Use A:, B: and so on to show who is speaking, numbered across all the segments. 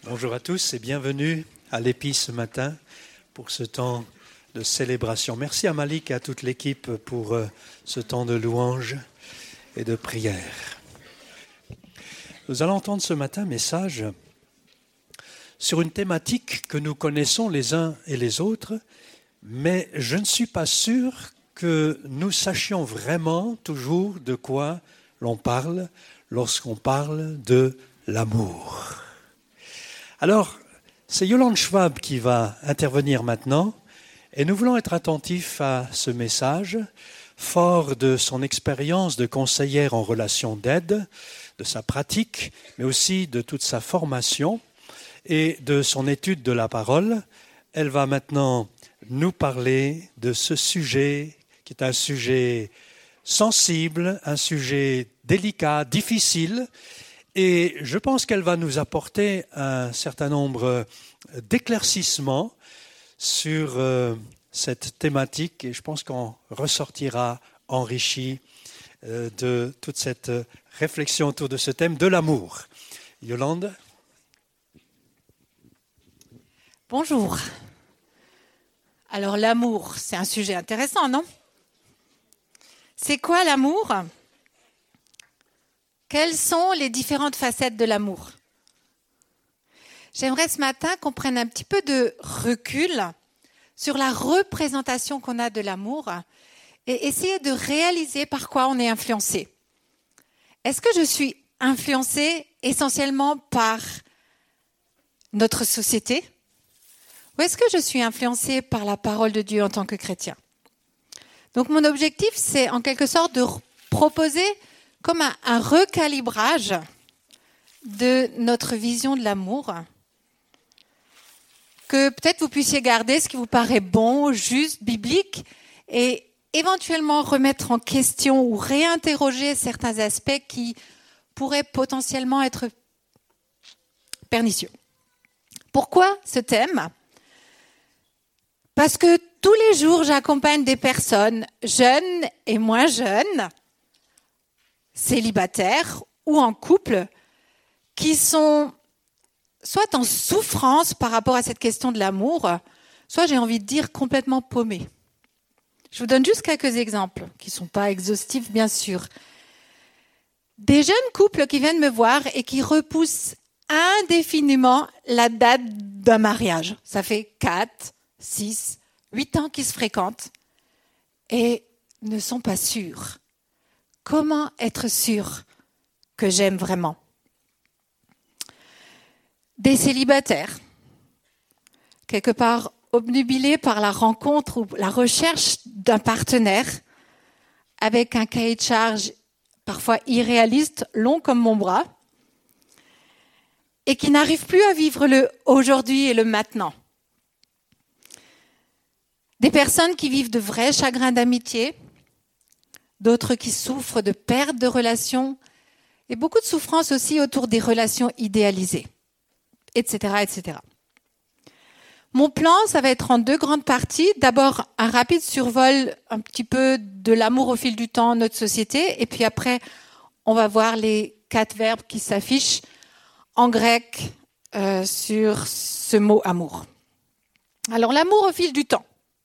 A: Bonjour à tous et bienvenue à l'Épi ce matin pour ce temps de célébration. Merci à Malik et à toute l'équipe pour ce temps de louange et de prière. Nous allons entendre ce matin un message sur une thématique que nous connaissons les uns et les autres, mais je ne suis pas sûr que nous sachions vraiment toujours de quoi l'on parle lorsqu'on parle de l'amour. Alors, c'est Yolande Schwab qui va intervenir maintenant et nous voulons être attentifs à ce message, fort de son expérience de conseillère en relations d'aide, de sa pratique, mais aussi de toute sa formation et de son étude de la parole. Elle va maintenant nous parler de ce sujet qui est un sujet sensible, un sujet délicat, difficile. Et je pense qu'elle va nous apporter un certain nombre d'éclaircissements sur cette thématique et je pense qu'on ressortira enrichi de toute cette réflexion autour de ce thème de l'amour. Yolande ?
B: Bonjour. Alors l'amour, c'est un sujet intéressant, non ? C'est quoi l'amour ? Quelles sont les différentes facettes de l'amour ? J'aimerais ce matin qu'on prenne un petit peu de recul sur la représentation qu'on a de l'amour et essayer de réaliser par quoi on est influencé. Est-ce que je suis influencée essentiellement par notre société ? Ou est-ce que je suis influencée par la parole de Dieu en tant que chrétien ? Donc mon objectif, c'est en quelque sorte de proposer comme un recalibrage de notre vision de l'amour, que peut-être vous puissiez garder ce qui vous paraît bon, juste, biblique, et éventuellement remettre en question ou réinterroger certains aspects qui pourraient potentiellement être pernicieux. Pourquoi ce thème ? Parce que tous les jours, j'accompagne des personnes jeunes et moins jeunes, célibataires ou en couple, qui sont soit en souffrance par rapport à cette question de l'amour, soit, j'ai envie de dire, complètement paumés. Je vous donne juste quelques exemples, qui ne sont pas exhaustifs, bien sûr. Des jeunes couples qui viennent me voir et qui repoussent indéfiniment la date d'un mariage. Ça fait 4, 6, 8 ans qu'ils se fréquentent et ne sont pas sûrs. Comment être sûr que j'aime vraiment ? Des célibataires, quelque part obnubilés par la rencontre ou la recherche d'un partenaire avec un cahier de charge parfois irréaliste, long comme mon bras, et qui n'arrivent plus à vivre le aujourd'hui et le maintenant. Des personnes qui vivent de vrais chagrins d'amitié, d'autres qui souffrent de perte de relations et beaucoup de souffrance aussi autour des relations idéalisées, etc., etc. Mon plan, ça va être en 2 grandes parties. D'abord, un rapide survol un petit peu de l'amour au fil du temps, notre société, et puis après, on va voir les 4 verbes qui s'affichent en grec sur ce mot amour. Alors, l'amour au fil du temps,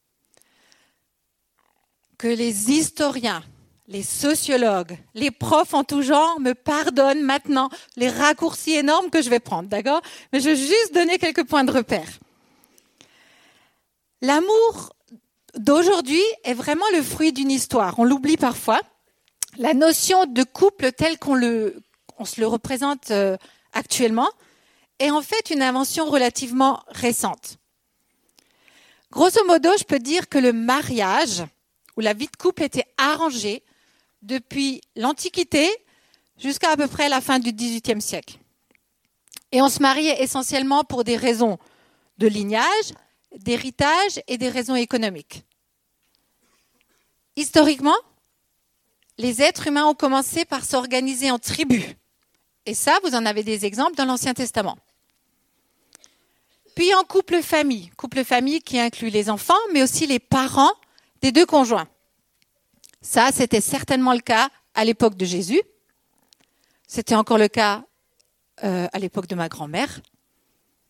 B: que les historiens, les sociologues, les profs en tout genre me pardonnent maintenant les raccourcis énormes que je vais prendre, d'accord ? Mais je vais juste donner quelques points de repère. L'amour d'aujourd'hui est vraiment le fruit d'une histoire. On l'oublie parfois. La notion de couple telle qu'on se le représente actuellement est en fait une invention relativement récente. Grosso modo, je peux dire que le mariage ou la vie de couple était arrangée depuis l'Antiquité jusqu'à à peu près la fin du XVIIIe siècle. Et on se mariait essentiellement pour des raisons de lignage, d'héritage et des raisons économiques. Historiquement, les êtres humains ont commencé par s'organiser en tribus. Et ça, vous en avez des exemples dans l'Ancien Testament. Puis en couple-famille qui inclut les enfants, mais aussi les parents des 2 conjoints. Ça, c'était certainement le cas à l'époque de Jésus. C'était encore le cas à l'époque de ma grand-mère.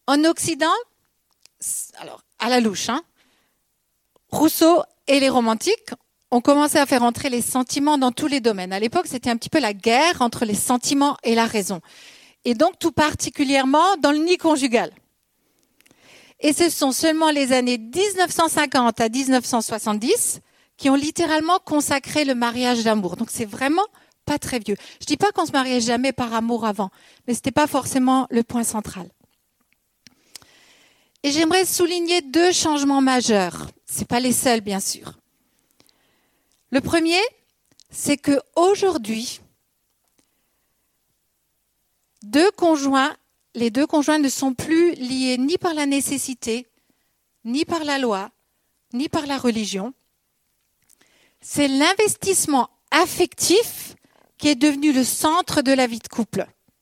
B: En Occident, alors à la louche, Rousseau et les romantiques ont commencé à faire entrer les sentiments dans tous les domaines. À l'époque, c'était un petit peu la guerre entre les sentiments et la raison. Et donc, tout particulièrement dans le nid conjugal. Et ce sont seulement les années 1950 à 1970 qui ont littéralement consacré le mariage d'amour. Donc, c'est vraiment pas très vieux. Je dis pas qu'on se mariait jamais par amour avant, mais c'était pas forcément le point central. Et j'aimerais souligner 2 changements majeurs. C'est pas les seuls, bien sûr. Le premier, c'est que aujourd'hui, les deux conjoints ne sont plus liés ni par la nécessité, ni par la loi, ni par la religion. C'est l'investissement affectif qui est devenu le centre de la vie de couple.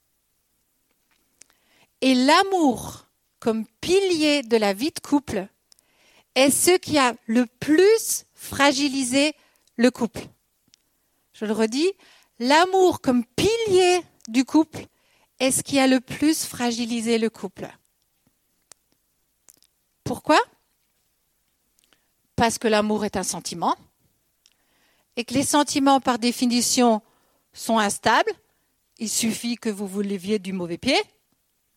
B: Et l'amour, comme pilier de la vie de couple, est ce qui a le plus fragilisé le couple. Je le redis, l'amour comme pilier du couple est ce qui a le plus fragilisé le couple. Pourquoi ? Parce que l'amour est un sentiment et que les sentiments, par définition, sont instables. Il suffit que vous vous leviez du mauvais pied. D'accord ?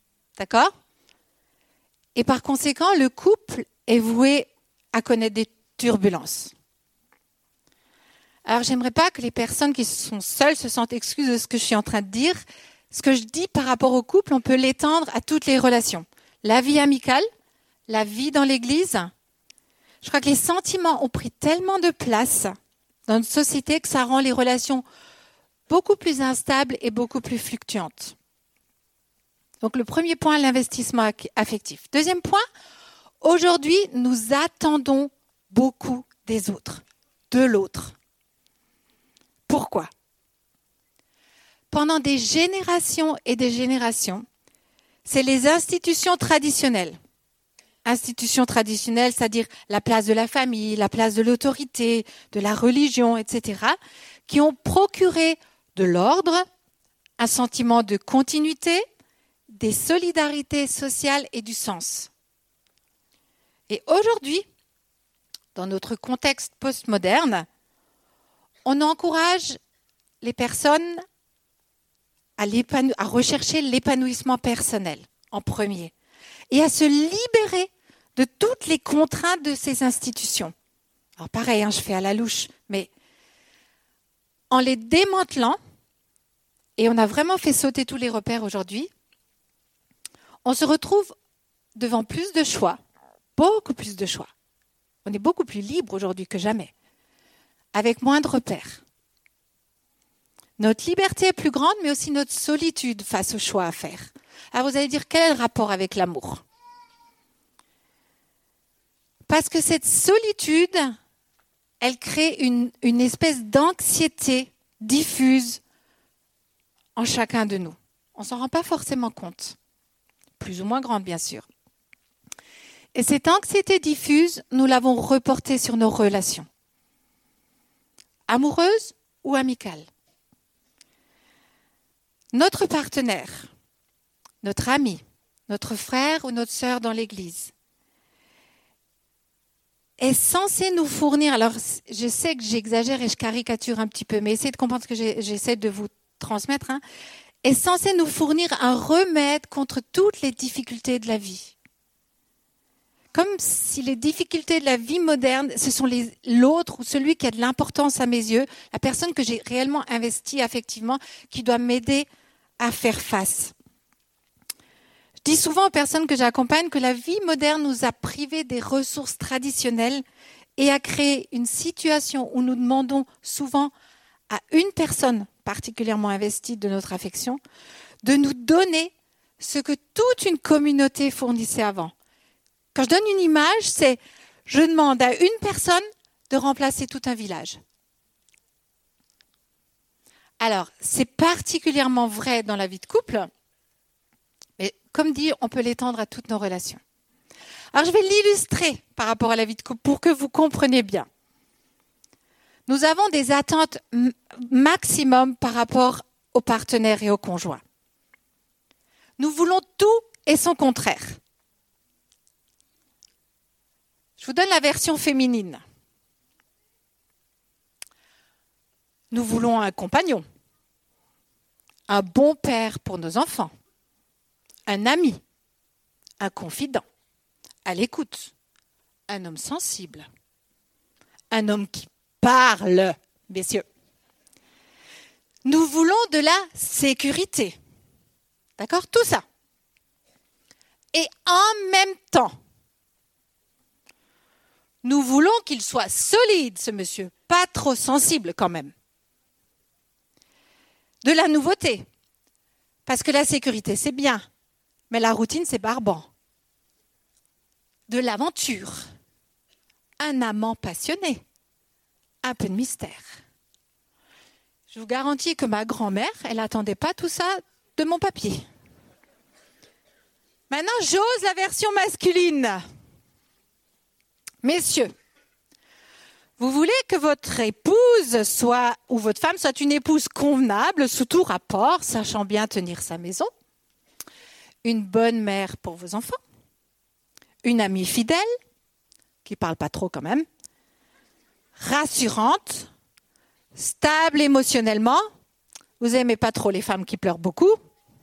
B: Et par conséquent, le couple est voué à connaître des turbulences. Alors, j'aimerais pas que les personnes qui sont seules se sentent exclues de ce que je suis en train de dire. Ce que je dis par rapport au couple, on peut l'étendre à toutes les relations. La vie amicale, la vie dans l'église. Je crois que les sentiments ont pris tellement de place dans notre société que ça rend les relations beaucoup plus instables et beaucoup plus fluctuantes. Donc, le premier point, l'investissement affectif. Deuxième point, aujourd'hui, nous attendons beaucoup des autres, de l'autre. Pourquoi ? Pendant des générations et des générations, c'est les institutions traditionnelles. Institutions traditionnelles, c'est-à-dire la place de la famille, la place de l'autorité, de la religion, etc., qui ont procuré de l'ordre, un sentiment de continuité, des solidarités sociales et du sens. Et aujourd'hui, dans notre contexte postmoderne, on encourage les personnes à rechercher l'épanouissement personnel en premier et à se libérer de toutes les contraintes de ces institutions. Alors pareil, je fais à la louche, mais en les démantelant, et on a vraiment fait sauter tous les repères aujourd'hui, on se retrouve devant plus de choix, beaucoup plus de choix. On est beaucoup plus libre aujourd'hui que jamais, avec moins de repères. Notre liberté est plus grande, mais aussi notre solitude face aux choix à faire. Alors vous allez dire, quel est le rapport avec l'amour ? Parce que cette solitude, elle crée une espèce d'anxiété diffuse en chacun de nous. On ne s'en rend pas forcément compte, plus ou moins grande bien sûr. Et cette anxiété diffuse, nous l'avons reportée sur nos relations, amoureuses ou amicales. Notre partenaire, notre ami, notre frère ou notre sœur dans l'église est censé nous fournir, alors je sais que j'exagère et je caricature un petit peu, mais essayez de comprendre ce que j'essaie de vous transmettre, est censé nous fournir un remède contre toutes les difficultés de la vie. Comme si les difficultés de la vie moderne, ce sont l'autre ou celui qui a de l'importance à mes yeux, la personne que j'ai réellement investie affectivement, qui doit m'aider à faire face. Je dis souvent aux personnes que j'accompagne que la vie moderne nous a privés des ressources traditionnelles et a créé une situation où nous demandons souvent à une personne particulièrement investie de notre affection de nous donner ce que toute une communauté fournissait avant. Quand je donne une image, c'est je demande à une personne de remplacer tout un village. Alors, c'est particulièrement vrai dans la vie de couple, mais comme dit, on peut l'étendre à toutes nos relations. Alors, je vais l'illustrer par rapport à la vie de couple pour que vous compreniez bien. Nous avons des attentes maximum par rapport aux partenaires et aux conjoints. Nous voulons tout et son contraire. vous donne la version féminine. Nous voulons un compagnon, un bon père pour nos enfants, un ami, un confident, à l'écoute, un homme sensible, un homme qui parle, messieurs. Nous voulons de la sécurité. D'accord? Tout ça. Et en même temps, nous voulons qu'il soit solide, ce monsieur, pas trop sensible quand même. De la nouveauté, parce que la sécurité, c'est bien, mais la routine, c'est barbant. De l'aventure, un amant passionné, un peu de mystère. Je vous garantis que ma grand-mère, elle n'attendait pas tout ça de mon papier. Maintenant, j'ose la version masculine. Messieurs, vous voulez que votre épouse soit, ou votre femme soit une épouse convenable sous tout rapport, sachant bien tenir sa maison, une bonne mère pour vos enfants, une amie fidèle, qui ne parle pas trop quand même, rassurante, stable émotionnellement, vous n'aimez pas trop les femmes qui pleurent beaucoup,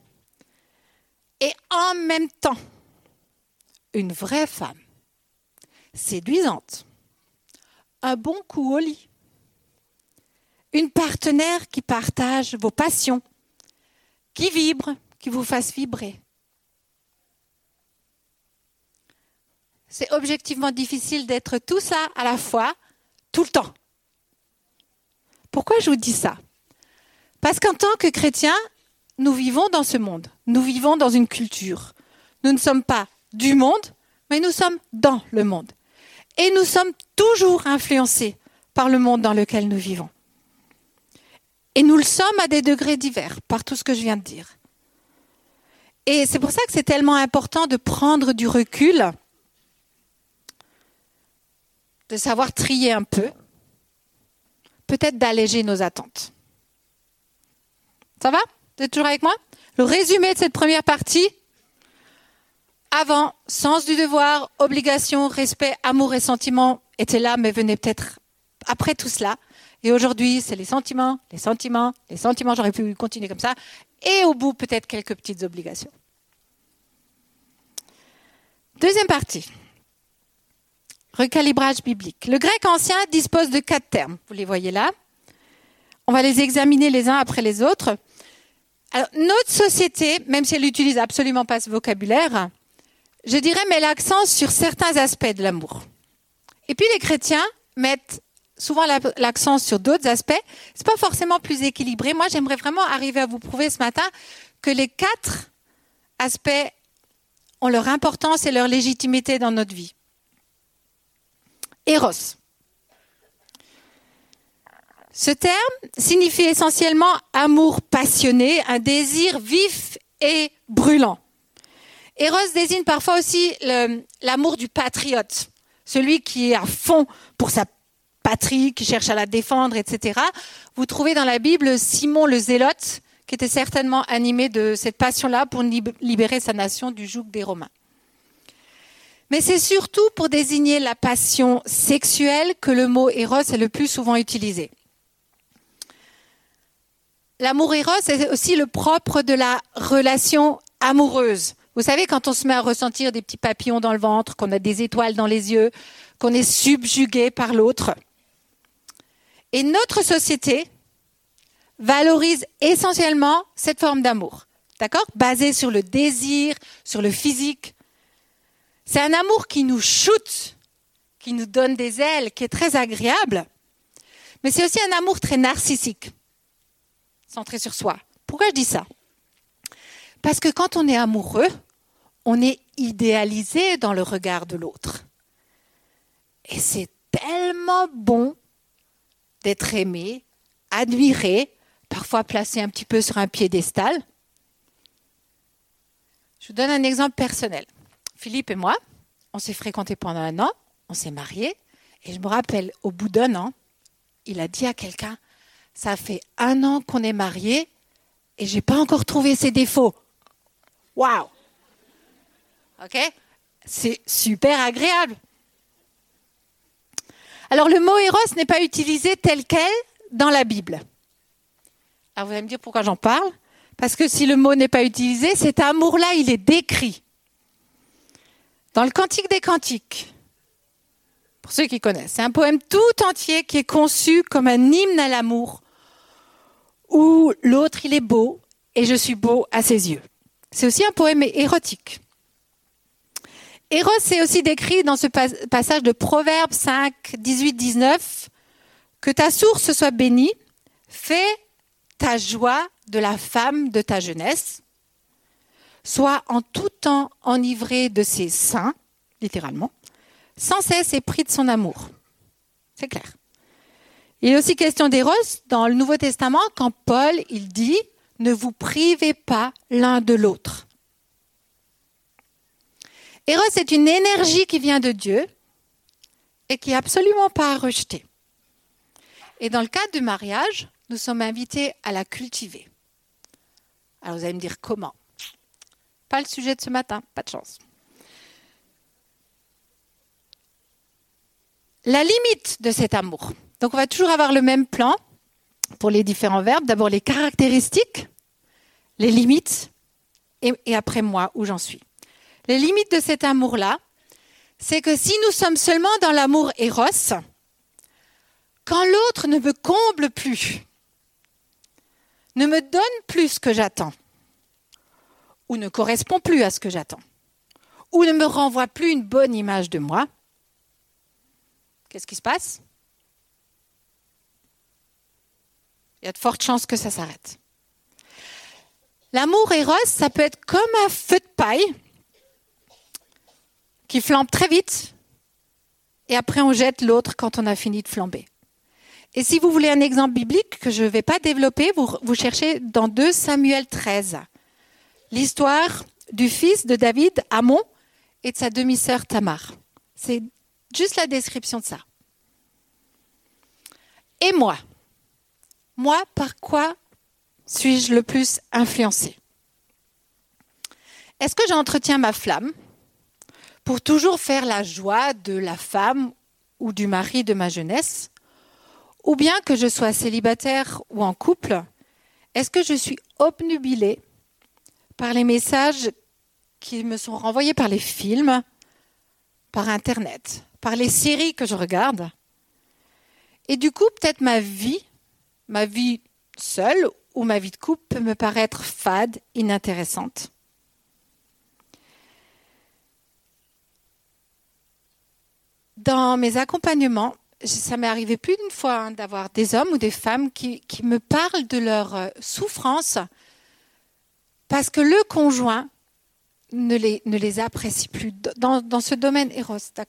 B: et en même temps, une vraie femme, séduisante, un bon coup au lit, une partenaire qui partage vos passions, qui vibre, qui vous fasse vibrer. C'est objectivement difficile d'être tout ça à la fois, tout le temps. Pourquoi je vous dis ça? Parce qu'en tant que chrétiens, nous vivons dans ce monde, nous vivons dans une culture. Nous ne sommes pas du monde, mais nous sommes dans le monde. Et nous sommes toujours influencés par le monde dans lequel nous vivons. Et nous le sommes à des degrés divers, par tout ce que je viens de dire. Et c'est pour ça que c'est tellement important de prendre du recul, de savoir trier un peu, peut-être d'alléger nos attentes. Ça va? Vous êtes toujours avec moi? Le résumé de cette première partie: avant, sens du devoir, obligation, respect, amour et sentiments étaient là, mais venaient peut-être après tout cela. Et aujourd'hui, c'est les sentiments, j'aurais pu continuer comme ça. Et au bout, peut-être quelques petites obligations. Deuxième partie. Recalibrage biblique. Le grec ancien dispose de 4 termes. Vous les voyez là. On va les examiner les uns après les autres. Alors, notre société, même si elle n'utilise absolument pas ce vocabulaire, je dirais, met l'accent sur certains aspects de l'amour. Et puis les chrétiens mettent souvent l'accent sur d'autres aspects. C'est pas forcément plus équilibré. Moi, j'aimerais vraiment arriver à vous prouver ce matin que les 4 aspects ont leur importance et leur légitimité dans notre vie. Eros. Ce terme signifie essentiellement amour passionné, un désir vif et brûlant. Eros désigne parfois aussi l'amour du patriote, celui qui est à fond pour sa patrie, qui cherche à la défendre, etc. Vous trouvez dans la Bible Simon le Zélote, qui était certainement animé de cette passion-là pour libérer sa nation du joug des Romains. Mais c'est surtout pour désigner la passion sexuelle que le mot Eros est le plus souvent utilisé. L'amour Eros est aussi le propre de la relation amoureuse. Vous savez, quand on se met à ressentir des petits papillons dans le ventre, qu'on a des étoiles dans les yeux, qu'on est subjugué par l'autre. Et notre société valorise essentiellement cette forme d'amour, d'accord? Basée sur le désir, sur le physique. C'est un amour qui nous shoote, qui nous donne des ailes, qui est très agréable. Mais c'est aussi un amour très narcissique, centré sur soi. Pourquoi je dis ça? Parce que quand on est amoureux, on est idéalisé dans le regard de l'autre. Et c'est tellement bon d'être aimé, admiré, parfois placé un petit peu sur un piédestal. Je vous donne un exemple personnel. Philippe et moi, on s'est fréquentés pendant 1 an, on s'est mariés, et je me rappelle, au bout d'1 an, il a dit à quelqu'un, « Ça fait 1 an qu'on est mariés et je n'ai pas encore trouvé ses défauts. » Waouh! Ok? C'est super agréable. Alors le mot Eros n'est pas utilisé tel quel dans la Bible. Alors vous allez me dire pourquoi j'en parle. Parce que si le mot n'est pas utilisé, cet amour-là, il est décrit. Dans le Cantique des Cantiques, pour ceux qui connaissent, c'est un poème tout entier qui est conçu comme un hymne à l'amour, où l'autre, il est beau, et je suis beau à ses yeux. C'est aussi un poème érotique. Eros est aussi décrit dans ce passage de Proverbes 5, 18, 19, « Que ta source soit bénie, fais ta joie de la femme de ta jeunesse, sois en tout temps enivré de ses seins, littéralement, sans cesse épris de son amour. » C'est clair. Il est aussi question d'Eros dans le Nouveau Testament quand Paul, il dit « Ne vous privez pas l'un de l'autre ». Eros est une énergie qui vient de Dieu et qui n'est absolument pas à rejeter. Et dans le cadre du mariage, nous sommes invités à la cultiver. Alors vous allez me dire comment ? Pas le sujet de ce matin, pas de chance. La limite de cet amour. Donc on va toujours avoir le même plan pour les différents verbes. D'abord les caractéristiques, les limites, et après moi, où j'en suis. Les limites de cet amour-là, c'est que si nous sommes seulement dans l'amour Eros, quand l'autre ne me comble plus, ne me donne plus ce que j'attends, ou ne correspond plus à ce que j'attends, ou ne me renvoie plus une bonne image de moi, qu'est-ce qui se passe ? Il y a de fortes chances que ça s'arrête. L'amour Eros, ça peut être comme un feu de paille qui flambe très vite et après on jette l'autre quand on a fini de flamber. Et si vous voulez un exemple biblique que je ne vais pas développer, vous cherchez dans 2 Samuel 13, l'histoire du fils de David, Amnon, et de sa demi-sœur Tamar. C'est juste la description de ça. Et moi, par quoi suis-je le plus influencée ? Est-ce que j'entretiens ma flamme pour toujours faire la joie de la femme ou du mari de ma jeunesse ? Ou bien que je sois célibataire ou en couple, est-ce que je suis obnubilée par les messages qui me sont renvoyés par les films, par Internet, par les séries que je regarde ? Et du coup, peut-être ma vie seule ou ma vie de couple peut me paraître fade, inintéressante. Dans mes accompagnements, ça m'est arrivé plus d'une fois d'avoir des hommes ou des femmes qui me parlent de leur souffrance parce que le conjoint ne les apprécie plus dans ce domaine Eros, d'accord ?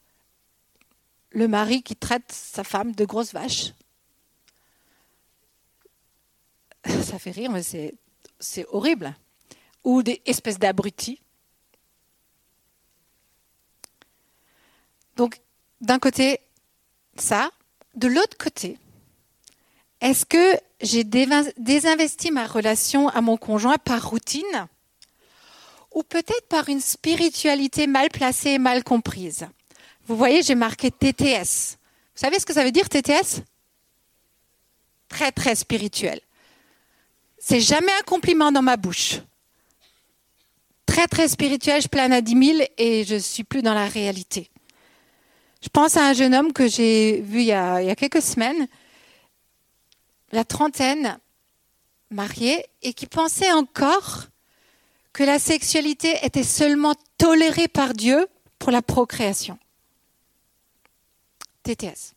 B: Le mari qui traite sa femme de grosse vache. Ça fait rire, mais c'est horrible. Ou des espèces d'abrutis. Donc, d'un côté, ça. De l'autre côté, est-ce que j'ai désinvesti ma relation à mon conjoint par routine ou peut-être par une spiritualité mal placée et mal comprise ? Vous voyez, j'ai marqué TTS. Vous savez ce que ça veut dire, TTS ? Très, très spirituel. C'est jamais un compliment dans ma bouche. Très, très spirituel, je plane à 10 000 et je ne suis plus dans la réalité. Je pense à un jeune homme que j'ai vu il y a quelques semaines, la trentaine, marié, et qui pensait encore que la sexualité était seulement tolérée par Dieu pour la procréation. TTS.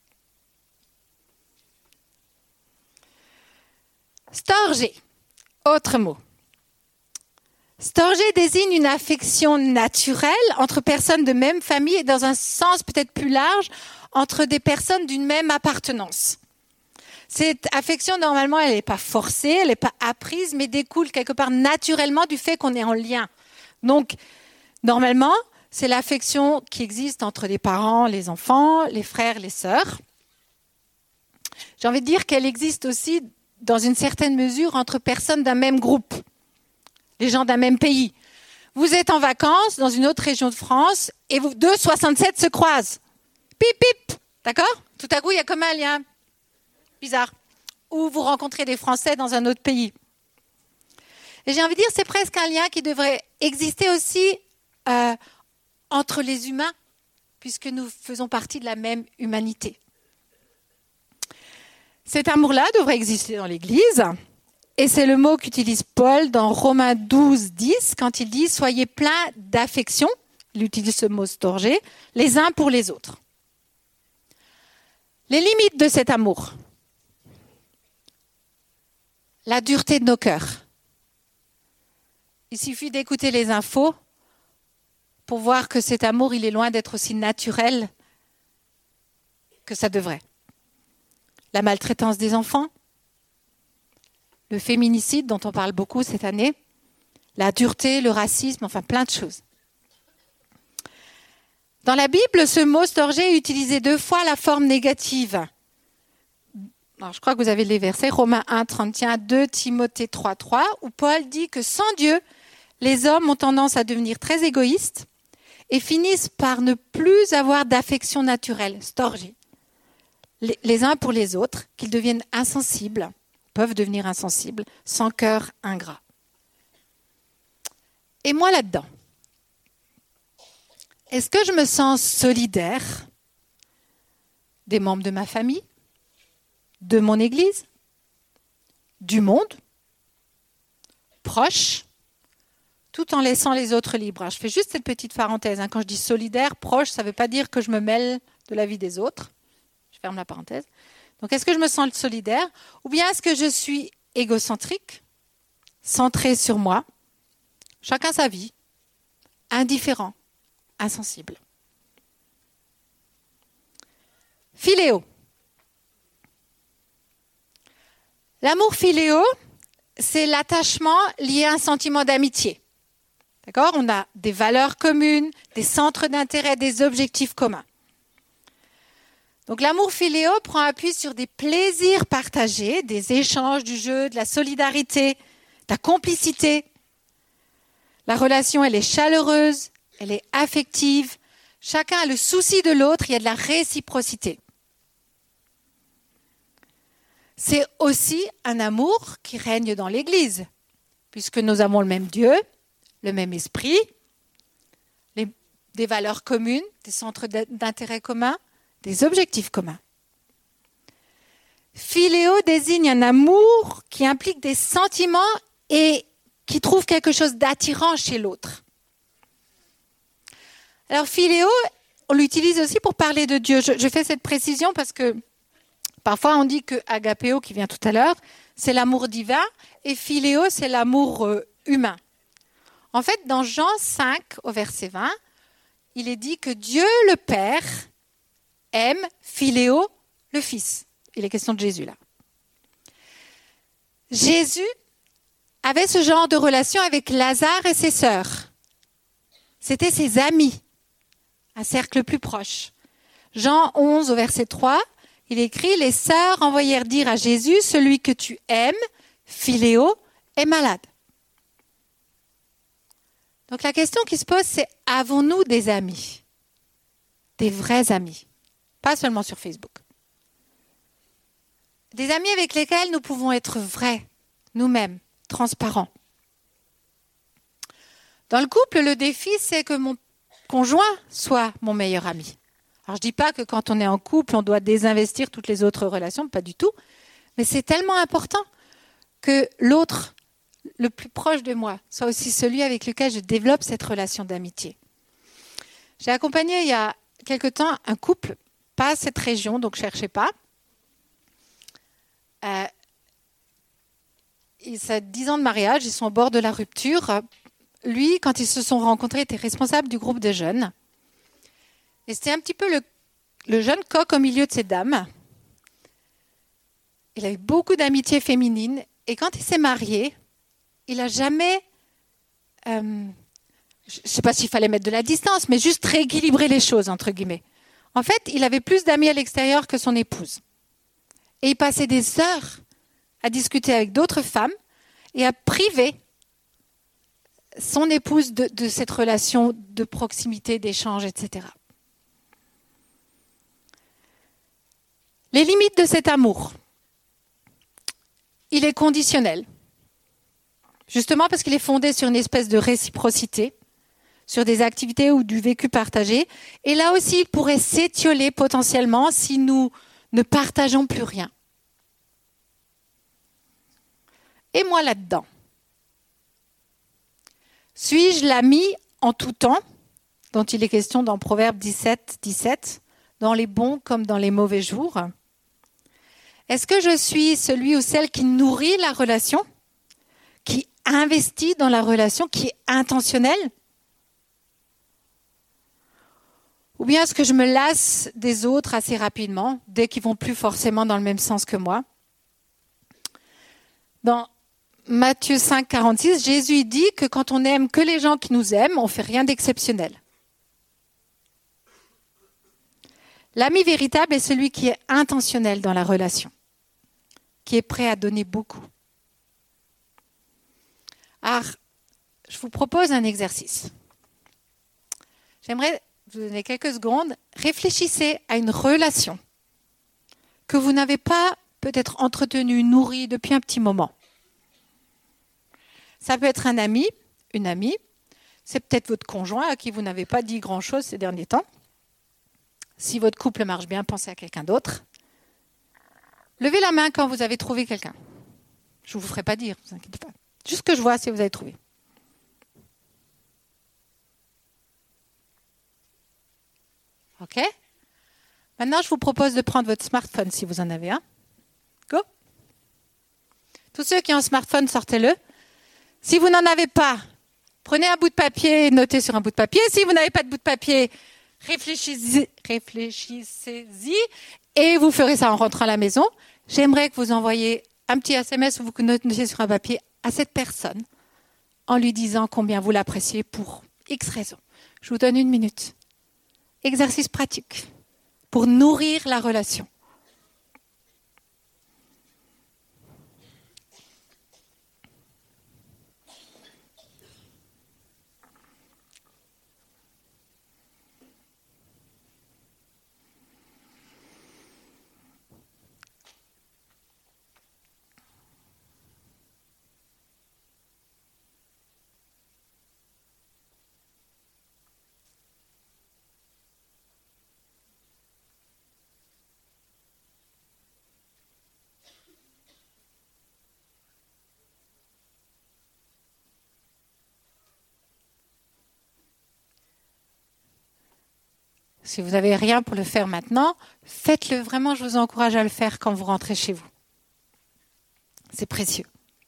B: Storgé, autre mot. Storgé désigne une affection naturelle entre personnes de même famille et dans un sens peut-être plus large, entre des personnes d'une même appartenance. Cette affection, normalement, elle n'est pas forcée, elle n'est pas apprise, mais découle quelque part naturellement du fait qu'on est en lien. Donc, normalement, c'est l'affection qui existe entre les parents, les enfants, les frères, les sœurs. J'ai envie de dire qu'elle existe aussi, dans une certaine mesure, entre personnes d'un même groupe. Les gens d'un même pays. Vous êtes en vacances dans une autre région de France et vous 2,67 se croisent. Pip, pip. D'accord ? Tout à coup, il y a comme un lien bizarre. Ou vous rencontrez des Français dans un autre pays. Et j'ai envie de dire, c'est presque un lien qui devrait exister aussi entre les humains, puisque nous faisons partie de la même humanité. Cet amour-là devrait exister dans l'Église, et c'est le mot qu'utilise Paul dans Romains 12, 10, quand il dit « Soyez pleins d'affection », il utilise ce mot storgé, les uns pour les autres. Les limites de cet amour. La dureté de nos cœurs. Il suffit d'écouter les infos pour voir que cet amour, il est loin d'être aussi naturel que ça devrait. La maltraitance des enfants, le féminicide dont on parle beaucoup cette année, la dureté, le racisme, enfin plein de choses. Dans la Bible, ce mot storgé est utilisé 2 fois la forme négative. Alors, je crois que vous avez les versets, Romains 1, 31, 2 Timothée 3, 3, où Paul dit que sans Dieu, les hommes ont tendance à devenir très égoïstes et finissent par ne plus avoir d'affection naturelle, storgée, les uns pour les autres, qu'ils deviennent insensibles, peuvent devenir insensibles, sans cœur ingrat. Et moi là-dedans, est-ce que je me sens solidaire des membres de ma famille, de mon Église, du monde, proche, tout en laissant les autres libres. Je fais juste cette petite parenthèse. Quand je dis solidaire, proche, ça ne veut pas dire que je me mêle de la vie des autres. Je ferme la parenthèse. Donc, est-ce que je me sens solidaire ou bien est-ce que je suis égocentrique, centré sur moi, chacun sa vie, indifférent, insensible. Philéo. L'amour philéo, c'est l'attachement lié à un sentiment d'amitié. D'accord ? On a des valeurs communes, des centres d'intérêt, des objectifs communs. Donc l'amour philéo prend appui sur des plaisirs partagés, des échanges, du jeu, de la solidarité, de la complicité. La relation, elle est chaleureuse, elle est affective. Chacun a le souci de l'autre, il y a de la réciprocité. C'est aussi un amour qui règne dans l'Église, puisque nous avons le même Dieu, le même esprit, des valeurs communes, des centres d'intérêt communs, des objectifs communs. Philéo désigne un amour qui implique des sentiments et qui trouve quelque chose d'attirant chez l'autre. Alors philéo, on l'utilise aussi pour parler de Dieu. Je fais cette précision parce que parfois on dit que agapéo, qui vient tout à l'heure, c'est l'amour divin et philéo, c'est l'amour humain. En fait, dans Jean 5, au verset 20, il est dit que Dieu le Père aime philéo, le Fils. Il est question de Jésus là. Jésus avait ce genre de relation avec Lazare et ses sœurs. C'était ses amis, un cercle plus proche. Jean 11, au verset 3, il écrit « Les sœurs envoyèrent dire à Jésus, celui que tu aimes, philéo, est malade. » Donc la question qui se pose, c'est avons-nous des amis ? Des vrais amis ? Pas seulement sur Facebook. Des amis avec lesquels nous pouvons être vrais, nous-mêmes, transparents. Dans le couple, le défi, c'est que mon conjoint soit mon meilleur ami. Alors, je ne dis pas que quand on est en couple, on doit désinvestir toutes les autres relations, pas du tout. Mais c'est tellement important que l'autre, le plus proche de moi, soit aussi celui avec lequel je développe cette relation d'amitié. J'ai accompagné il y a quelque temps un couple, pas cette région, donc ne cherchez pas. Ça a 10 ans de mariage, ils sont au bord de la rupture. Lui, quand ils se sont rencontrés, était responsable du groupe de jeunes. Et c'était un petit peu le jeune coq au milieu de ces dames. Il a eu beaucoup d'amitié féminine. Et quand il s'est marié, il n'a jamais... je ne sais pas s'il fallait mettre de la distance, mais juste rééquilibrer les choses, entre guillemets. En fait, il avait plus d'amis à l'extérieur que son épouse. Et il passait des heures à discuter avec d'autres femmes et à priver son épouse de cette relation de proximité, d'échange, etc. Les limites de cet amour. Il est conditionnel. Justement parce qu'il est fondé sur une espèce de réciprocité, sur des activités ou du vécu partagé. Et là aussi, il pourrait s'étioler potentiellement si nous ne partageons plus rien. Et moi là-dedans, suis-je l'ami en tout temps, dont il est question dans Proverbe 17, 17, dans les bons comme dans les mauvais jours? Est-ce que je suis celui ou celle qui nourrit la relation, qui investit dans la relation, qui est intentionnel? Ou bien est-ce que je me lasse des autres assez rapidement, dès qu'ils vont plus forcément dans le même sens que moi? Dans Matthieu 5, 46, Jésus dit que quand on n'aime que les gens qui nous aiment, on ne fait rien d'exceptionnel. L'ami véritable est celui qui est intentionnel dans la relation, qui est prêt à donner beaucoup. Alors, je vous propose un exercice. J'aimerais vous donner quelques secondes. Réfléchissez à une relation que vous n'avez pas peut-être entretenue, nourrie depuis un petit moment. Ça peut être un ami, une amie. C'est peut-être votre conjoint à qui vous n'avez pas dit grand-chose ces derniers temps. Si votre couple marche bien, pensez à quelqu'un d'autre. Levez la main quand vous avez trouvé quelqu'un. Je ne vous ferai pas dire, ne vous inquiétez pas. Juste que je vois si vous avez trouvé. OK? Maintenant, je vous propose de prendre votre smartphone si vous en avez un. Go! Tous ceux qui ont un smartphone, sortez-le. Si vous n'en avez pas, prenez un bout de papier et notez sur un bout de papier. Si vous n'avez pas de bout de papier, réfléchissez-y et vous ferez ça en rentrant à la maison. J'aimerais que vous envoyiez un petit SMS ou vous notiez sur un papier à cette personne en lui disant combien vous l'appréciez pour X raisons. Je vous donne 1 minute. Exercice pratique pour nourrir la relation. Si vous n'avez rien pour le faire maintenant, faites-le. Vraiment, je vous encourage à le faire quand vous rentrez chez vous. C'est précieux.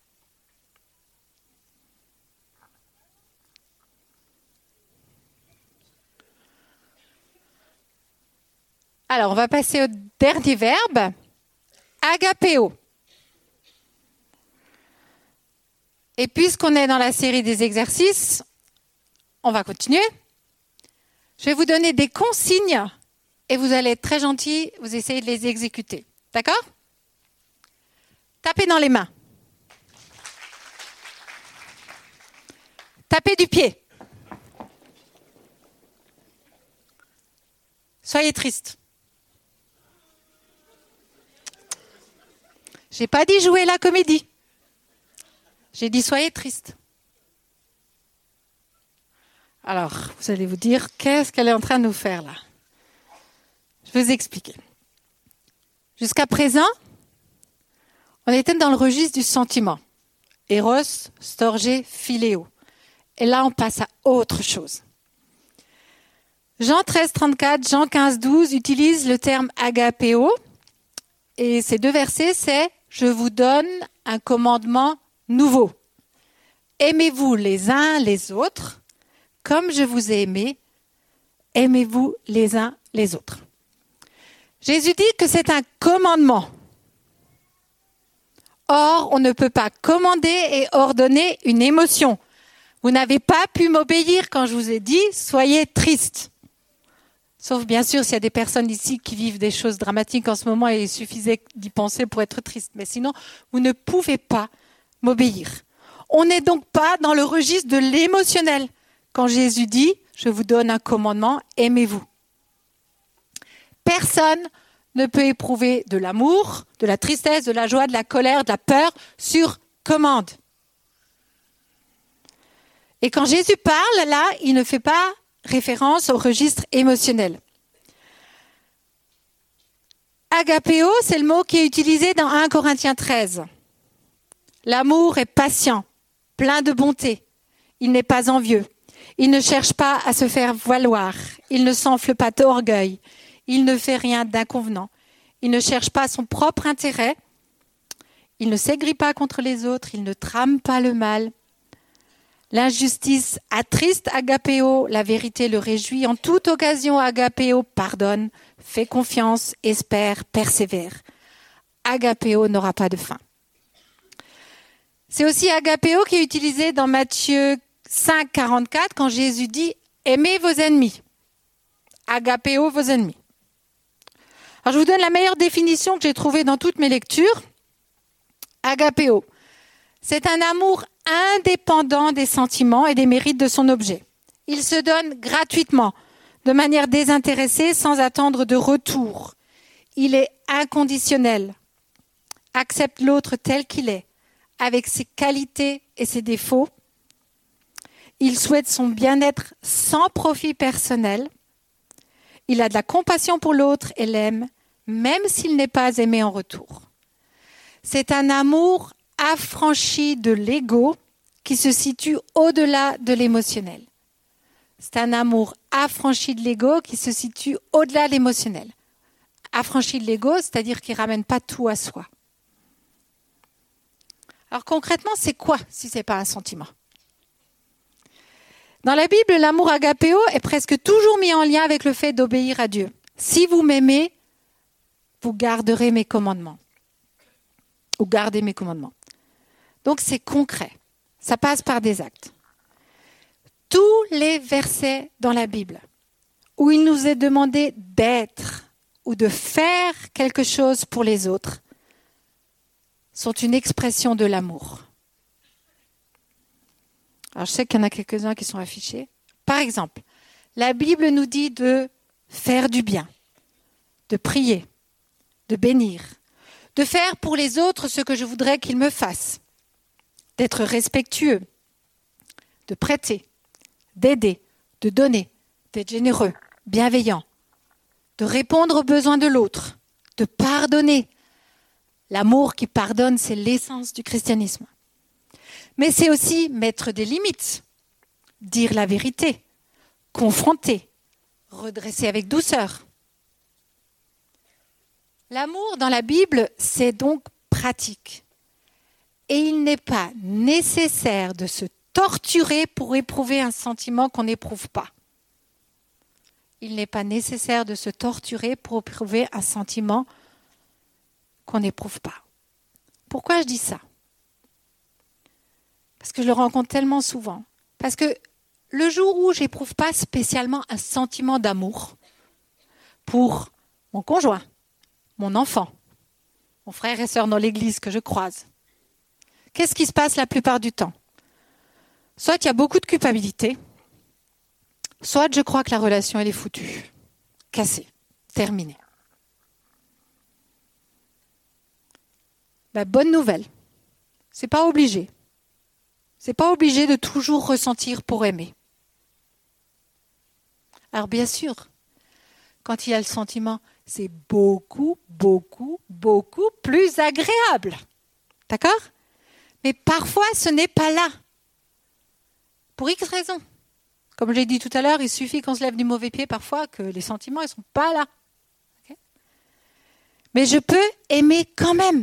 B: Alors, on va passer au dernier verbe, agapéo. Et puisqu'on est dans la série des exercices, on va continuer. Je vais vous donner des consignes et vous allez être très gentils, vous essayez de les exécuter. D'accord? Tapez dans les mains. Tapez du pied. Soyez triste. J'ai pas dit jouer la comédie. J'ai dit soyez triste. Alors, vous allez vous dire, qu'est-ce qu'elle est en train de nous faire là? Je vais vous expliquer. Jusqu'à présent, on était dans le registre du sentiment. Eros, storgé, philéo. Et là, on passe à autre chose. Jean 13, 34, Jean 15, 12 utilisent le terme agapéo. Et ces 2 versets, c'est « Je vous donne un commandement nouveau. Aimez-vous les uns les autres. Comme je vous ai aimé, aimez-vous les uns les autres. » Jésus dit que c'est un commandement. Or, on ne peut pas commander et ordonner une émotion. Vous n'avez pas pu m'obéir quand je vous ai dit « soyez triste ». Sauf bien sûr s'il y a des personnes ici qui vivent des choses dramatiques en ce moment et il suffisait d'y penser pour être triste. Mais sinon, vous ne pouvez pas m'obéir. On n'est donc pas dans le registre de l'émotionnel. Quand Jésus dit « Je vous donne un commandement, aimez-vous ». Personne ne peut éprouver de l'amour, de la tristesse, de la joie, de la colère, de la peur sur commande. Et quand Jésus parle, là, il ne fait pas référence au registre émotionnel. Agapéo, c'est le mot qui est utilisé dans 1 Corinthiens 13. L'amour est patient, plein de bonté. Il n'est pas envieux. Il ne cherche pas à se faire valoir. Il ne s'enfle pas d'orgueil. Il ne fait rien d'inconvenant. Il ne cherche pas son propre intérêt. Il ne s'aigrit pas contre les autres. Il ne trame pas le mal. L'injustice attriste Agapéo, la vérité le réjouit. En toute occasion, Agapéo pardonne, fait confiance, espère, persévère. Agapéo n'aura pas de fin. C'est aussi Agapéo qui est utilisé dans Matthieu 5, 44, quand Jésus dit « Aimez vos ennemis ». Agapéo, vos ennemis. Alors, je vous donne la meilleure définition que j'ai trouvée dans toutes mes lectures. Agapéo, c'est un amour indépendant des sentiments et des mérites de son objet. Il se donne gratuitement, de manière désintéressée, sans attendre de retour. Il est inconditionnel, accepte l'autre tel qu'il est, avec ses qualités et ses défauts. Il souhaite son bien-être sans profit personnel. Il a de la compassion pour l'autre et l'aime, même s'il n'est pas aimé en retour. C'est un amour affranchi de l'ego qui se situe au-delà de l'émotionnel. C'est un amour affranchi de l'ego qui se situe au-delà de l'émotionnel. Affranchi de l'ego, c'est-à-dire qu'il ne ramène pas tout à soi. Alors concrètement, c'est quoi si ce n'est pas un sentiment ? Dans la Bible, l'amour agapéo est presque toujours mis en lien avec le fait d'obéir à Dieu. Si vous m'aimez, vous garderez mes commandements. Ou gardez mes commandements. Donc c'est concret. Ça passe par des actes. Tous les versets dans la Bible où il nous est demandé d'être ou de faire quelque chose pour les autres sont une expression de l'amour. Alors je sais qu'il y en a quelques-uns qui sont affichés. Par exemple, la Bible nous dit de faire du bien, de prier, de bénir, de faire pour les autres ce que je voudrais qu'ils me fassent, d'être respectueux, de prêter, d'aider, de donner, d'être généreux, bienveillant, de répondre aux besoins de l'autre, de pardonner. L'amour qui pardonne, c'est l'essence du christianisme. Mais c'est aussi mettre des limites, dire la vérité, confronter, redresser avec douceur. L'amour dans la Bible, c'est donc pratique. Et il n'est pas nécessaire de se torturer pour éprouver un sentiment qu'on n'éprouve pas. Il n'est pas nécessaire de se torturer pour éprouver un sentiment qu'on n'éprouve pas. Pourquoi je dis ça ? Parce que je le rencontre tellement souvent. Parce que le jour où je n'éprouve pas spécialement un sentiment d'amour pour mon conjoint, mon enfant, mon frère et sœur dans l'église que je croise, qu'est-ce qui se passe la plupart du temps ? Soit il y a beaucoup de culpabilité, soit je crois que la relation elle est foutue, cassée, terminée. Bonne nouvelle, c'est pas obligé. C'est pas obligé de toujours ressentir pour aimer. Alors bien sûr, quand il y a le sentiment, c'est beaucoup, beaucoup, beaucoup plus agréable. D'accord ? Mais parfois, ce n'est pas là. Pour X raisons. Comme j'ai dit tout à l'heure, il suffit qu'on se lève du mauvais pied parfois que les sentiments ne sont pas là. Okay ? Mais je peux aimer quand même.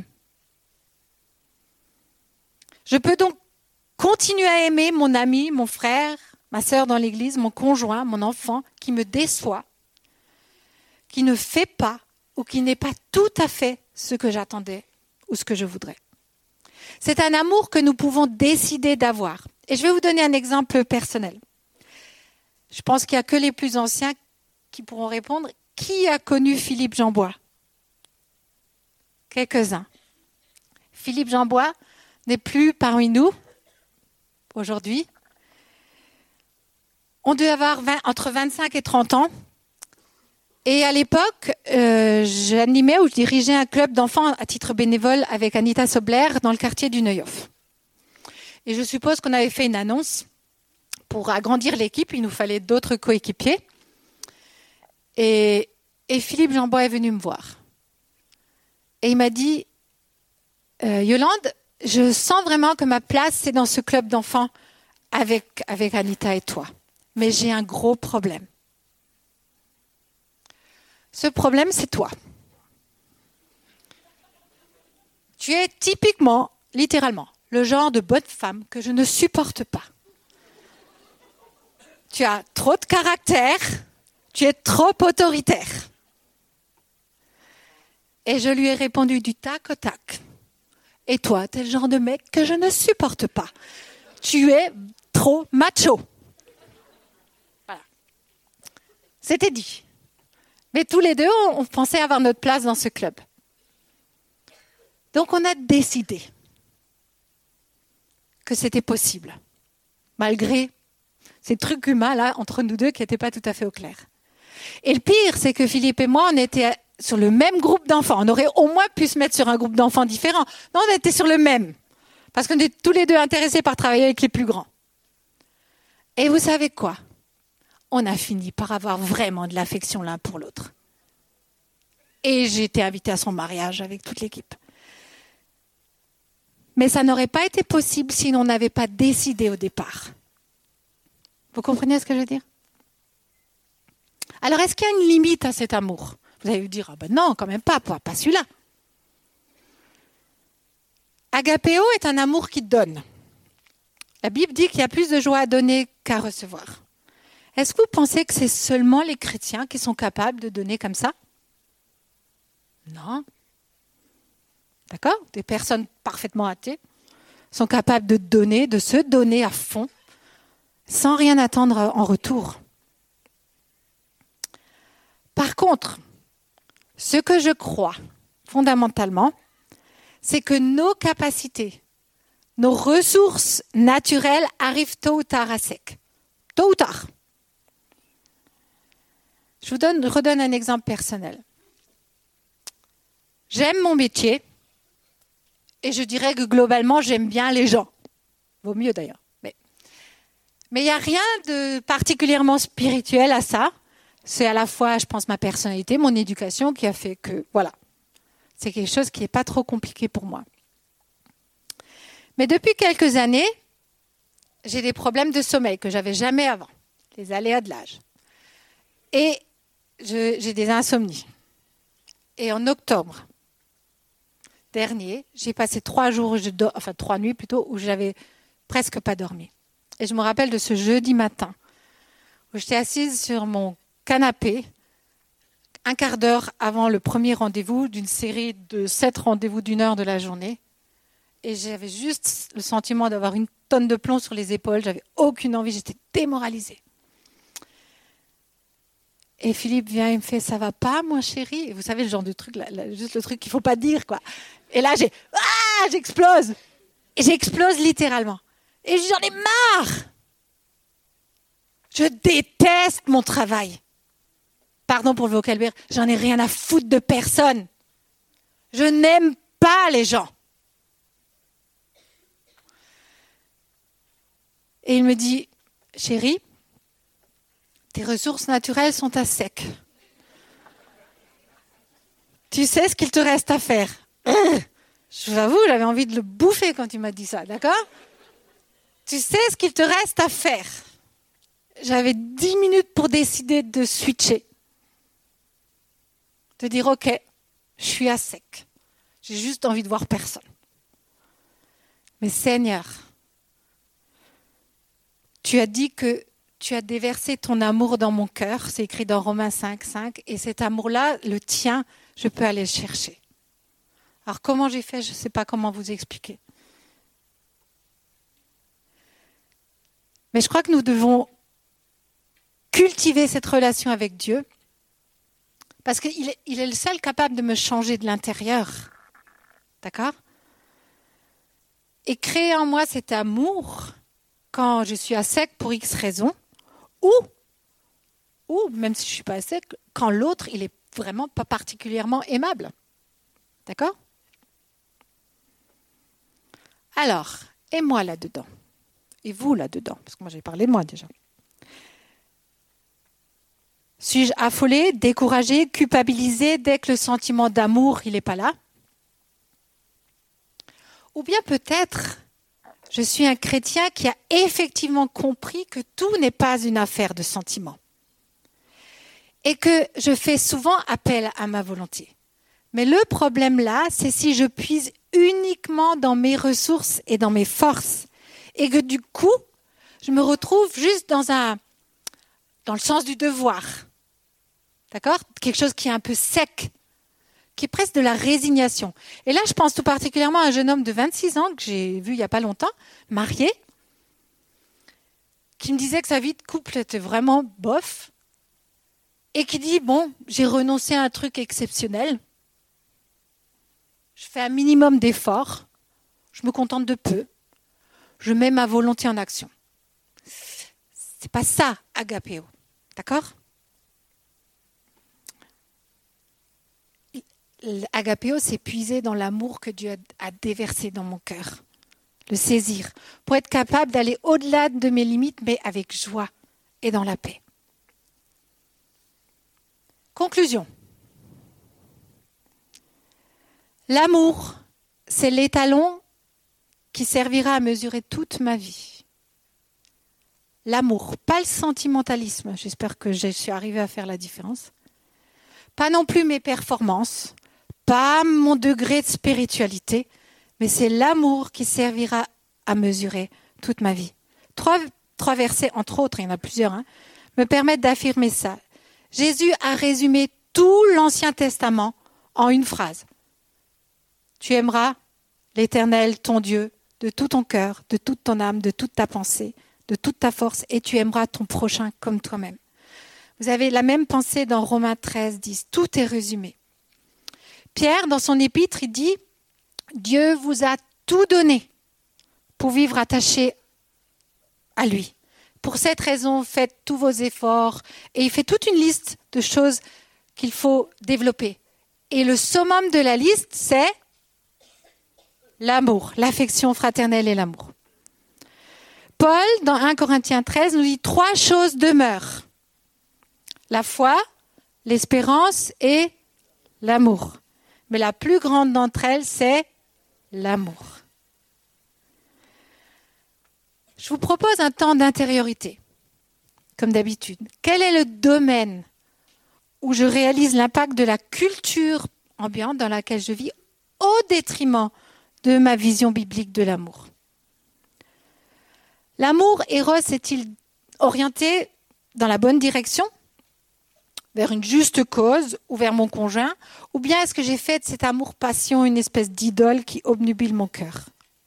B: Je peux donc continuer à aimer mon ami, mon frère, ma sœur dans l'église, mon conjoint, mon enfant, qui me déçoit, qui ne fait pas ou qui n'est pas tout à fait ce que j'attendais ou ce que je voudrais. C'est un amour que nous pouvons décider d'avoir. Et je vais vous donner un exemple personnel. Je pense qu'il n'y a que les plus anciens qui pourront répondre. Qui a connu Philippe Jambois ? Quelques-uns. Philippe Jambois n'est plus parmi nous aujourd'hui. On devait avoir entre 25 et 30 ans. Et à l'époque, j'animais ou je dirigeais un club d'enfants à titre bénévole avec Anita Sobler dans le quartier du Neuhof. Et je suppose qu'on avait fait une annonce pour agrandir l'équipe. Il nous fallait d'autres coéquipiers. Et Philippe Jeanbois est venu me voir. Et il m'a dit, Yolande, je sens vraiment que ma place, c'est dans ce club d'enfants avec Anita et toi. Mais j'ai un gros problème. Ce problème, c'est toi. Tu es typiquement, littéralement, le genre de bonne femme que je ne supporte pas. Tu as trop de caractère, tu es trop autoritaire. Et je lui ai répondu du tac au tac. Et toi, tu es le genre de mec que je ne supporte pas. Tu es trop macho. Voilà. C'était dit. Mais tous les deux, on pensait avoir notre place dans ce club. Donc on a décidé que c'était possible, malgré ces trucs humains là entre nous deux qui n'étaient pas tout à fait au clair. Et le pire, c'est que Philippe et moi, on était sur le même groupe d'enfants. On aurait au moins pu se mettre sur un groupe d'enfants différent. Non, on était sur le même, parce qu'on est tous les deux intéressés par travailler avec les plus grands. Et vous savez quoi ? On a fini par avoir vraiment de l'affection l'un pour l'autre. Et j'ai été invitée à son mariage avec toute l'équipe. Mais ça n'aurait pas été possible si on n'avait pas décidé au départ. Vous comprenez ce que je veux dire ? Alors, est-ce qu'il y a une limite à cet amour ? Vous allez vous dire, non, quand même pas celui-là. Agapéo est un amour qui donne. La Bible dit qu'il y a plus de joie à donner qu'à recevoir. Est-ce que vous pensez que c'est seulement les chrétiens qui sont capables de donner comme ça ? Non. D'accord ? Des personnes parfaitement athées sont capables de donner, de se donner à fond, sans rien attendre en retour. Par contre, ce que je crois fondamentalement, c'est que nos capacités, nos ressources naturelles arrivent tôt ou tard à sec. Tôt ou tard. Je vous redonne un exemple personnel. J'aime mon métier et je dirais que globalement, j'aime bien les gens. Vaut mieux d'ailleurs. Mais il n'y a rien de particulièrement spirituel à ça. C'est à la fois, je pense, ma personnalité, mon éducation qui a fait que, voilà, c'est quelque chose qui n'est pas trop compliqué pour moi. Mais depuis quelques années, j'ai des problèmes de sommeil que je n'avais jamais avant, les aléas de l'âge. Et j'ai des insomnies. Et en octobre dernier, j'ai passé 3 nuits plutôt, où j'avais presque pas dormi. Et je me rappelle de ce jeudi matin, où j'étais assise sur mon canapé, un quart d'heure avant le premier rendez-vous d'une série de 7 rendez-vous d'1 heure de la journée. Et j'avais juste le sentiment d'avoir une tonne de plomb sur les épaules. J'avais aucune envie, j'étais démoralisée. Et Philippe vient et me fait « Ça va pas, mon chéri ?» Et vous savez, le genre de truc, là, juste le truc qu'il ne faut pas dire, quoi. Et là, j'explose. Et j'explose littéralement. Et j'en ai marre. Je déteste mon travail. Pardon pour le vocabulaire, j'en ai rien à foutre de personne. Je n'aime pas les gens. Et il me dit « Chérie, tes ressources naturelles sont à sec. Tu sais ce qu'il te reste à faire. » Je vous avoue, j'avais envie de le bouffer quand il m'a dit ça, d'accord ? Tu sais ce qu'il te reste à faire. J'avais 10 minutes pour décider de switcher. De dire, ok, je suis à sec. J'ai juste envie de voir personne. Mais Seigneur, tu as dit que tu as déversé ton amour dans mon cœur. C'est écrit dans Romains 5:5. Et cet amour-là, le tien, je peux aller le chercher. Alors comment j'ai fait, je ne sais pas comment vous expliquer. Mais je crois que nous devons cultiver cette relation avec Dieu parce qu'il est le seul capable de me changer de l'intérieur. D'accord ? Et créer en moi cet amour quand je suis à sec pour X raisons ou ou, même si je ne suis pas assez, quand l'autre, il n'est vraiment pas particulièrement aimable. D'accord ? Alors, et moi là-dedans ? Et vous là-dedans ? Parce que moi, j'ai parlé de moi déjà. Suis-je affolée, découragée, culpabilisée dès que le sentiment d'amour, il n'est pas là ? Ou bien peut-être, je suis un chrétien qui a effectivement compris que tout n'est pas une affaire de sentiments. Et que je fais souvent appel à ma volonté. Mais le problème là, c'est si je puise uniquement dans mes ressources et dans mes forces. Et que du coup, je me retrouve juste dans le sens du devoir. D'accord ? Quelque chose qui est un peu sec, qui est presque de la résignation. Et là, je pense tout particulièrement à un jeune homme de 26 ans que j'ai vu il n'y a pas longtemps, marié, qui me disait que sa vie de couple était vraiment bof, et qui dit, bon, j'ai renoncé à un truc exceptionnel, je fais un minimum d'efforts, je me contente de peu, je mets ma volonté en action. C'est pas ça, agapéo, d'accord ? L'agapéo, c'est puiser dans l'amour que Dieu a déversé dans mon cœur. Le saisir, pour être capable d'aller au-delà de mes limites, mais avec joie et dans la paix. Conclusion. L'amour, c'est l'étalon qui servira à mesurer toute ma vie. L'amour, pas le sentimentalisme, j'espère que je suis arrivée à faire la différence. Pas non plus mes performances, pas mon degré de spiritualité, mais c'est l'amour qui servira à mesurer toute ma vie. Trois versets, entre autres, il y en a plusieurs, me permettent d'affirmer ça. Jésus a résumé tout l'Ancien Testament en une phrase. Tu aimeras l'Éternel, ton Dieu, de tout ton cœur, de toute ton âme, de toute ta pensée, de toute ta force, et tu aimeras ton prochain comme toi-même. Vous avez la même pensée dans Romains 13, 10. Tout est résumé. Pierre, dans son épître, il dit « Dieu vous a tout donné pour vivre attaché à lui. Pour cette raison, faites tous vos efforts. » Et il fait toute une liste de choses qu'il faut développer. Et le summum de la liste, c'est l'amour, l'affection fraternelle et l'amour. Paul, dans 1 Corinthiens 13, nous dit 3 choses demeurent. La foi, l'espérance et l'amour. Mais la plus grande d'entre elles, c'est l'amour. Je vous propose un temps d'intériorité, comme d'habitude. Quel est le domaine où je réalise l'impact de la culture ambiante dans laquelle je vis au détriment de ma vision biblique de l'amour? L'amour, Eros, est-il orienté dans la bonne direction, vers une juste cause ou vers mon conjoint, ou bien est-ce que j'ai fait de cet amour-passion une espèce d'idole qui obnubile mon cœur?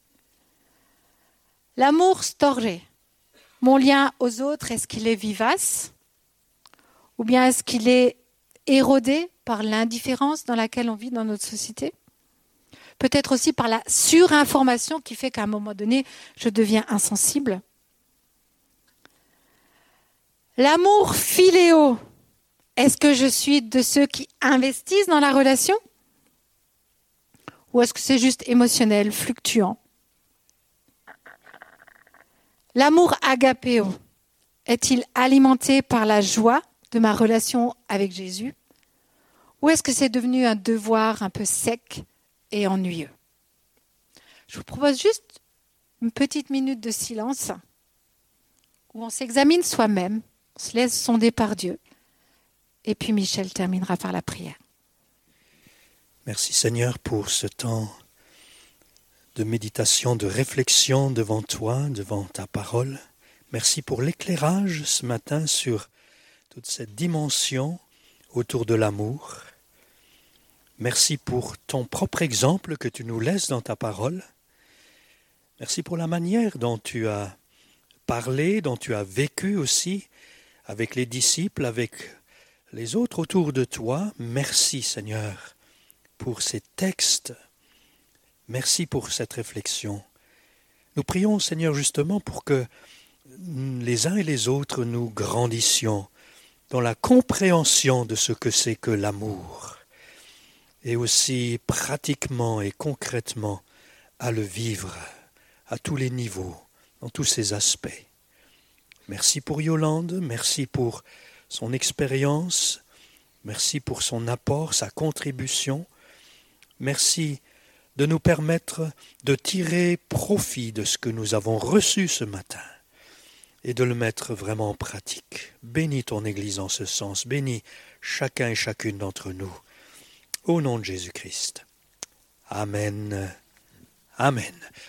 B: L'amour storgé, mon lien aux autres, est-ce qu'il est vivace? Ou bien est-ce qu'il est érodé par l'indifférence dans laquelle on vit dans notre société? Peut-être aussi par la surinformation qui fait qu'à un moment donné, je deviens insensible. L'amour philéo, est-ce que je suis de ceux qui investissent dans la relation? Ou est-ce que c'est juste émotionnel, fluctuant? L'amour agapéo, est-il alimenté par la joie de ma relation avec Jésus? Ou est-ce que c'est devenu un devoir un peu sec et ennuyeux? Je vous propose juste une petite minute de silence où on s'examine soi-même, on se laisse sonder par Dieu. Et puis Michel terminera par la prière.
A: Merci Seigneur pour ce temps de méditation, de réflexion devant toi, devant ta parole. Merci pour l'éclairage ce matin sur toute cette dimension autour de l'amour. Merci pour ton propre exemple que tu nous laisses dans ta parole. Merci pour la manière dont tu as parlé, dont tu as vécu aussi avec les disciples, avec les autres autour de toi. Merci Seigneur pour ces textes. Merci pour cette réflexion. Nous prions Seigneur justement pour que les uns et les autres nous grandissions dans la compréhension de ce que c'est que l'amour, et aussi pratiquement et concrètement à le vivre à tous les niveaux, dans tous ses aspects. Merci pour Yolande, merci pour son expérience, merci pour son apport, sa contribution. Merci de nous permettre de tirer profit de ce que nous avons reçu ce matin et de le mettre vraiment en pratique. Bénis ton Église en ce sens, bénis chacun et chacune d'entre nous. Au nom de Jésus-Christ. Amen. Amen.